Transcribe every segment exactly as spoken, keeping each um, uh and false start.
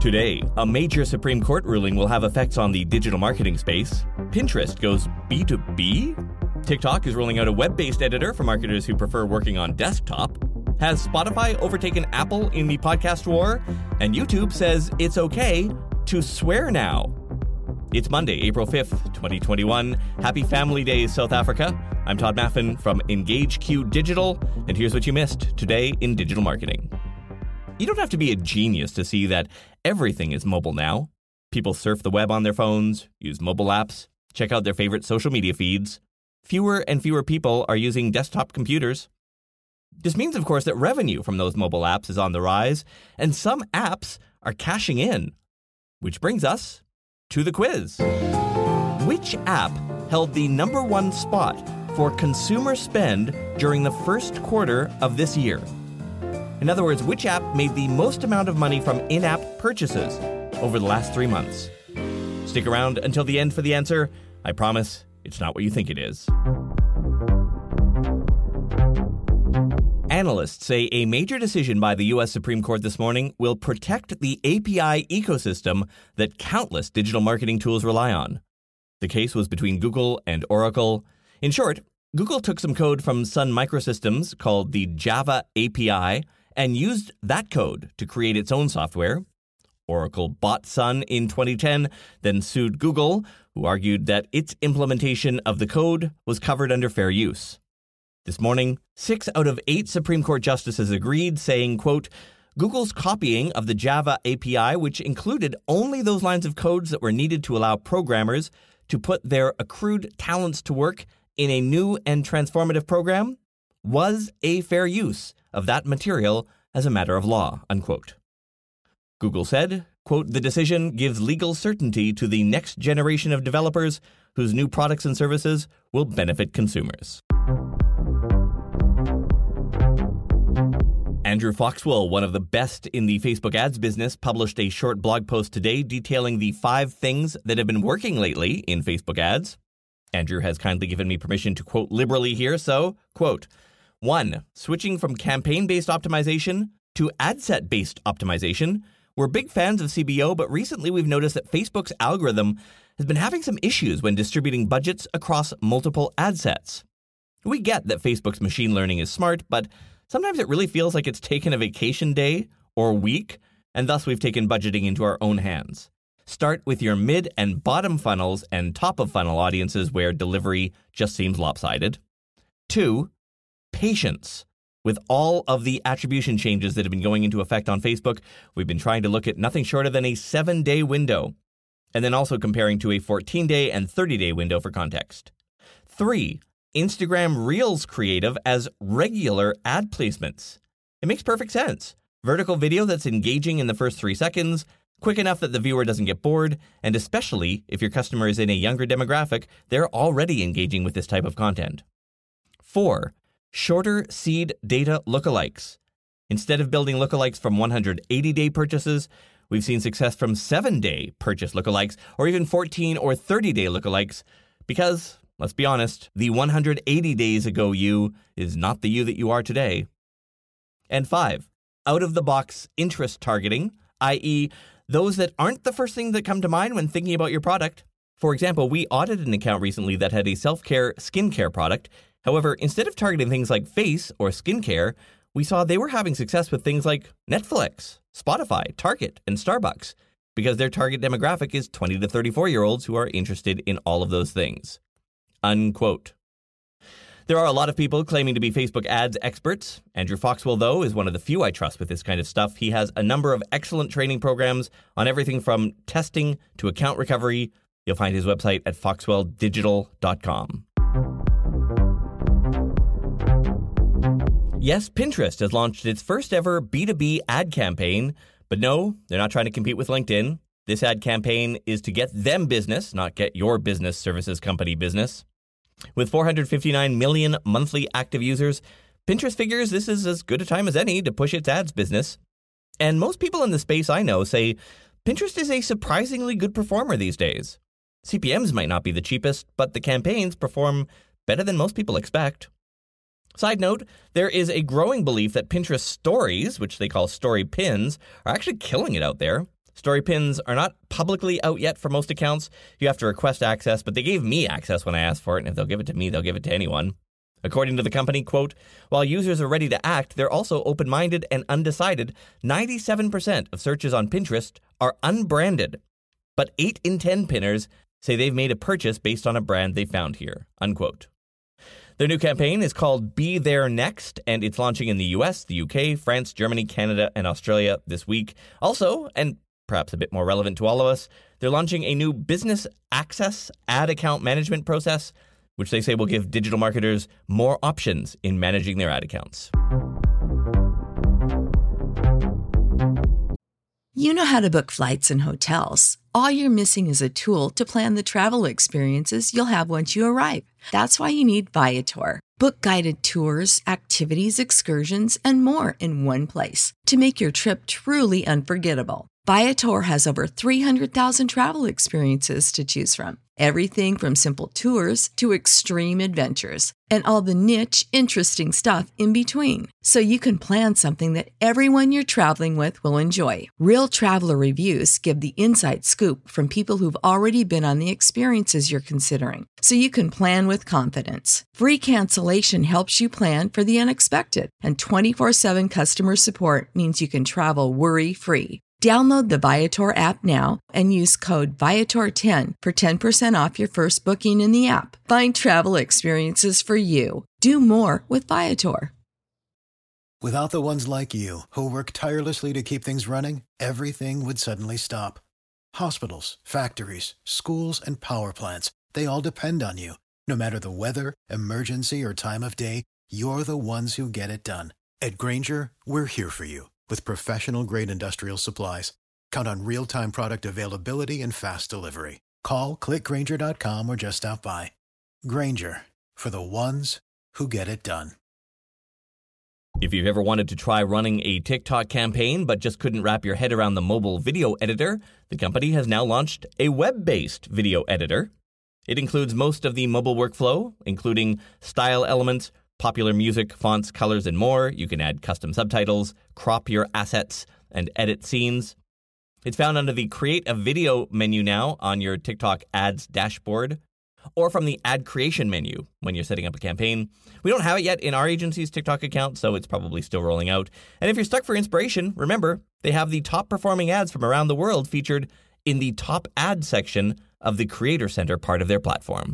Today, a major Supreme Court ruling will have effects on the digital marketing space. Pinterest goes B two B? TikTok is rolling out a web-based editor for marketers who prefer working on desktop. Has Spotify overtaken Apple in the podcast war? And YouTube says it's okay to swear now. It's Monday, April fifth, twenty twenty-one. Happy Family Day, South Africa. I'm Todd Maffin from EngageQ Digital, and here's what you missed today in digital marketing. You don't have to be a genius to see that everything is mobile now. People surf the web on their phones, use mobile apps, check out their favorite social media feeds. Fewer and fewer people are using desktop computers. This means, of course, that revenue from those mobile apps is on the rise, and some apps are cashing in. Which brings us to the quiz. Which app held the number one spot for consumer spend during the first quarter of this year? In other words, which app made the most amount of money from in-app purchases over the last three months? Stick around until the end for the answer. I promise it's not what you think it is. Analysts say a major decision by the U S Supreme Court this morning will protect the A P I ecosystem that countless digital marketing tools rely on. The case was between Google and Oracle. In short, Google took some code from Sun Microsystems called the Java A P I and used that code to create its own software. Oracle bought Sun in twenty ten, then sued Google, who argued that its implementation of the code was covered under fair use. This morning, six out of eight Supreme Court justices agreed, saying, quote, Google's copying of the Java A P I, which included only those lines of codes that were needed to allow programmers to put their accrued talents to work in a new and transformative program, was a fair use of that material as a matter of law, unquote. Google said, quote, the decision gives legal certainty to the next generation of developers whose new products and services will benefit consumers. Andrew Foxwell, one of the best in the Facebook ads business, published a short blog post today detailing the five things that have been working lately in Facebook ads. Andrew has kindly given me permission to quote liberally here, so, quote, one, switching from campaign-based optimization to ad set-based optimization. We're big fans of C B O, but recently we've noticed that Facebook's algorithm has been having some issues when distributing budgets across multiple ad sets. We get that Facebook's machine learning is smart, but sometimes it really feels like it's taken a vacation day or week, and thus we've taken budgeting into our own hands. Start with your mid and bottom funnels and top of funnel audiences where delivery just seems lopsided. Two, patience. With all of the attribution changes that have been going into effect on Facebook, we've been trying to look at nothing shorter than a seven-day window, and then also comparing to a fourteen-day and thirty-day window for context. Three, Instagram Reels creative as regular ad placements. It makes perfect sense. Vertical video that's engaging in the first three seconds, quick enough that the viewer doesn't get bored, and especially if your customer is in a younger demographic, they're already engaging with this type of content. Four, shorter seed data lookalikes. Instead of building lookalikes from one hundred eighty-day purchases, we've seen success from seven-day purchase lookalikes or even fourteen or thirty-day lookalikes because, let's be honest, the one hundred eighty days ago you is not the you that you are today. And five, out-of-the-box interest targeting, that is, those that aren't the first thing that come to mind when thinking about your product. For example, we audited an account recently that had a self-care skincare product. However, instead of targeting things like face or skincare, we saw they were having success with things like Netflix, Spotify, Target, and Starbucks, because their target demographic is twenty to thirty-four-year-olds who are interested in all of those things. Unquote. There are a lot of people claiming to be Facebook ads experts. Andrew Foxwell, though, is one of the few I trust with this kind of stuff. He has a number of excellent training programs on everything from testing to account recovery. You'll find his website at foxwell digital dot com. Yes, Pinterest has launched its first ever B two B ad campaign, but no, they're not trying to compete with LinkedIn. This ad campaign is to get them business, not get your business services company business. With four hundred fifty-nine million monthly active users, Pinterest figures this is as good a time as any to push its ads business. And most people in the space I know say Pinterest is a surprisingly good performer these days. C P Ms might not be the cheapest, but the campaigns perform better than most people expect. Side note, there is a growing belief that Pinterest stories, which they call story pins, are actually killing it out there. Story pins are not publicly out yet for most accounts. You have to request access, but they gave me access when I asked for it, and if they'll give it to me, they'll give it to anyone. According to the company, quote, while users are ready to act, they're also open-minded and undecided. ninety-seven percent of searches on Pinterest are unbranded, but eight in ten pinners say they've made a purchase based on a brand they found here, unquote. Their new campaign is called Be There Next, and it's launching in the U S, the U K, France, Germany, Canada, and Australia this week. Also, and perhaps a bit more relevant to all of us, they're launching a new business access ad account management process, which they say will give digital marketers more options in managing their ad accounts. You know how to book flights and hotels. All you're missing is a tool to plan the travel experiences you'll have once you arrive. That's why you need Viator. Book guided tours, activities, excursions, and more in one place to make your trip truly unforgettable. Viator has over three hundred thousand travel experiences to choose from. Everything from simple tours to extreme adventures and all the niche, interesting stuff in between. So you can plan something that everyone you're traveling with will enjoy. Real traveler reviews give the inside scoop from people who've already been on the experiences you're considering. So you can plan with confidence. Free cancellation helps you plan for the unexpected. And twenty-four seven customer support means you can travel worry-free. Download the Viator app now and use code Viator ten for ten percent off your first booking in the app. Find travel experiences for you. Do more with Viator. Without the ones like you, who work tirelessly to keep things running, everything would suddenly stop. Hospitals, factories, schools, and power plants, they all depend on you. No matter the weather, emergency, or time of day, you're the ones who get it done. At Grainger, we're here for you. With professional-grade industrial supplies, count on real-time product availability and fast delivery. Call, click Grainger dot com, or just stop by. Grainger, for the ones who get it done. If you've ever wanted to try running a TikTok campaign but just couldn't wrap your head around the mobile video editor, the company has now launched a web-based video editor. It includes most of the mobile workflow, including style elements, popular music, fonts, colors, and more. You can add custom subtitles, crop your assets, and edit scenes. It's found under the Create a Video menu now on your TikTok ads dashboard, or from the Ad Creation menu when you're setting up a campaign. We don't have it yet in our agency's TikTok account, so it's probably still rolling out. And if you're stuck for inspiration, remember, they have the top-performing ads from around the world featured in the top ad section of the Creator Center part of their platform.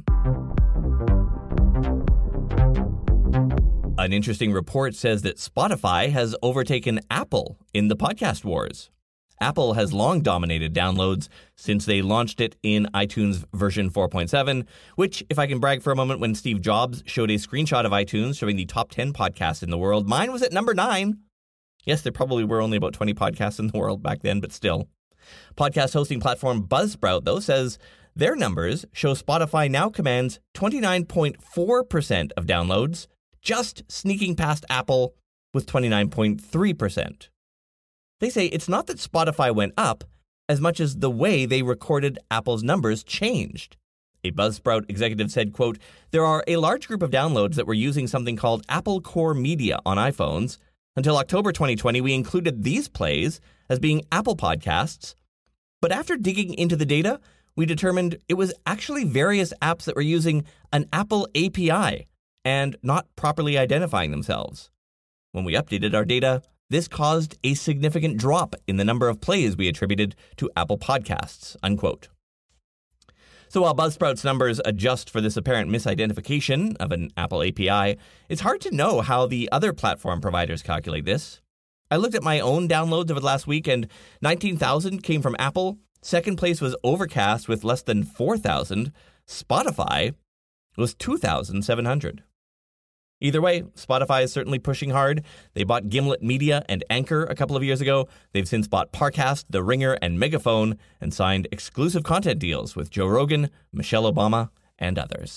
An interesting report says that Spotify has overtaken Apple in the podcast wars. Apple has long dominated downloads since they launched it in iTunes version four point seven, which, if I can brag for a moment, when Steve Jobs showed a screenshot of iTunes showing the top ten podcasts in the world, mine was at number nine. Yes, there probably were only about twenty podcasts in the world back then, but still. Podcast hosting platform Buzzsprout, though, says their numbers show Spotify now commands twenty-nine point four percent of downloads, just sneaking past Apple with twenty-nine point three percent. They say it's not that Spotify went up as much as the way they recorded Apple's numbers changed. A Buzzsprout executive said, quote, there are a large group of downloads that were using something called Apple Core Media on iPhones. Until October twenty twenty, we included these plays as being Apple podcasts. But after digging into the data, we determined it was actually various apps that were using an Apple A P I and not properly identifying themselves. When we updated our data, this caused a significant drop in the number of plays we attributed to Apple Podcasts, unquote. So while Buzzsprout's numbers adjust for this apparent misidentification of an Apple A P I, it's hard to know how the other platform providers calculate this. I looked at my own downloads over the last week, and nineteen thousand came from Apple. Second place was Overcast with less than four thousand. Spotify was two thousand seven hundred. Either way, Spotify is certainly pushing hard. They bought Gimlet Media and Anchor a couple of years ago. They've since bought Parcast, The Ringer, and Megaphone, and signed exclusive content deals with Joe Rogan, Michelle Obama, and others.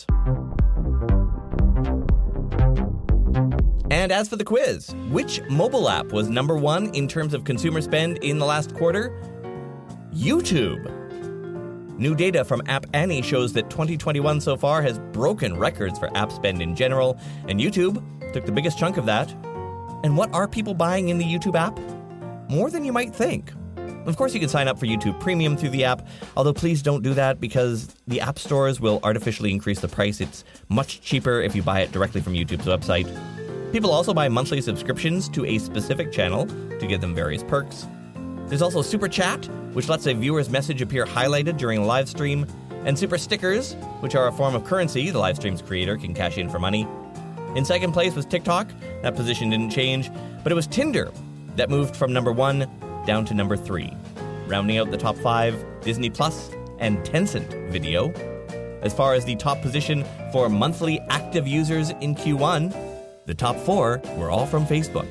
And as for the quiz, which mobile app was number one in terms of consumer spend in the last quarter? YouTube. New data from App Annie shows that twenty twenty-one so far has broken records for app spend in general, and YouTube took the biggest chunk of that. And what are people buying in the YouTube app? More than you might think. Of course, you can sign up for YouTube Premium through the app, although please don't do that because the app stores will artificially increase the price. It's much cheaper if you buy it directly from YouTube's website. People also buy monthly subscriptions to a specific channel to give them various perks. There's also Super Chat, which lets a viewer's message appear highlighted during a live stream, and Super Stickers, which are a form of currency the live stream's creator can cash in for money. In second place was TikTok. That position didn't change, but it was Tinder that moved from number one down to number three. Rounding out the top five, Disney Plus and Tencent Video. As far as the top position for monthly active users in Q one, the top four were all from Facebook.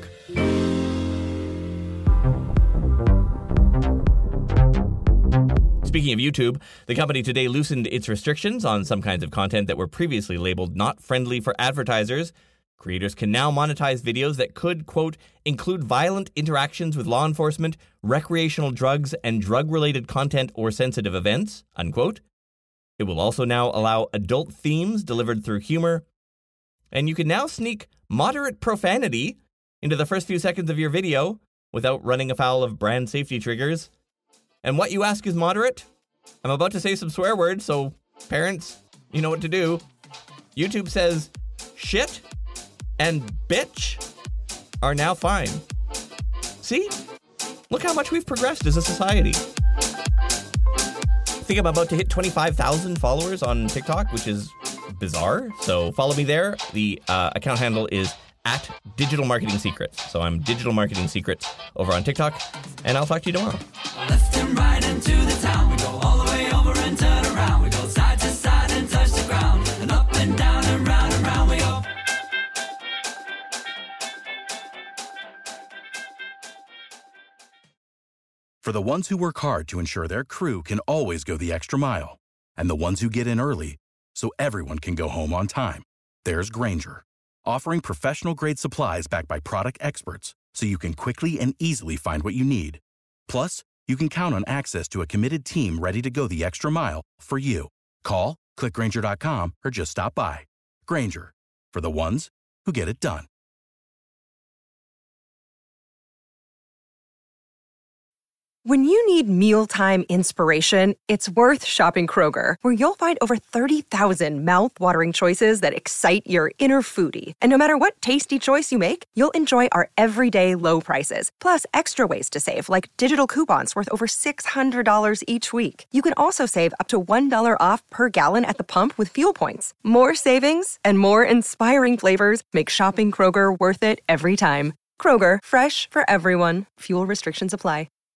Speaking of YouTube, the company today loosened its restrictions on some kinds of content that were previously labeled not friendly for advertisers. Creators can now monetize videos that could, quote, include violent interactions with law enforcement, recreational drugs, and drug-related content or sensitive events, unquote. It will also now allow adult themes delivered through humor. And you can now sneak moderate profanity into the first few seconds of your video without running afoul of brand safety triggers. And what you ask is moderate? I'm about to say some swear words, so parents, you know what to do. YouTube says shit and bitch are now fine. See? Look how much we've progressed as a society. I think I'm about to hit twenty-five thousand followers on TikTok, which is bizarre. So follow me there. The uh, account handle is at Digital Marketing Secrets. So I'm Digital Marketing Secrets over on TikTok, and I'll talk to you tomorrow. Left and right into the town. We go all the way over and turn around. We go side to side and touch the ground. And up and down and round and round we go. For the ones who work hard to ensure their crew can always go the extra mile, and the ones who get in early so everyone can go home on time, there's Grainger, offering professional-grade supplies backed by product experts so you can quickly and easily find what you need. Plus, you can count on access to a committed team ready to go the extra mile for you. Call, click Grainger dot com, or just stop by. Grainger, for the ones who get it done. When you need mealtime inspiration, it's worth shopping Kroger, where you'll find over thirty thousand mouth-watering choices that excite your inner foodie. And no matter what tasty choice you make, you'll enjoy our everyday low prices, plus extra ways to save, like digital coupons worth over six hundred dollars each week. You can also save up to one dollar off per gallon at the pump with fuel points. More savings and more inspiring flavors make shopping Kroger worth it every time. Kroger, fresh for everyone. Fuel restrictions apply.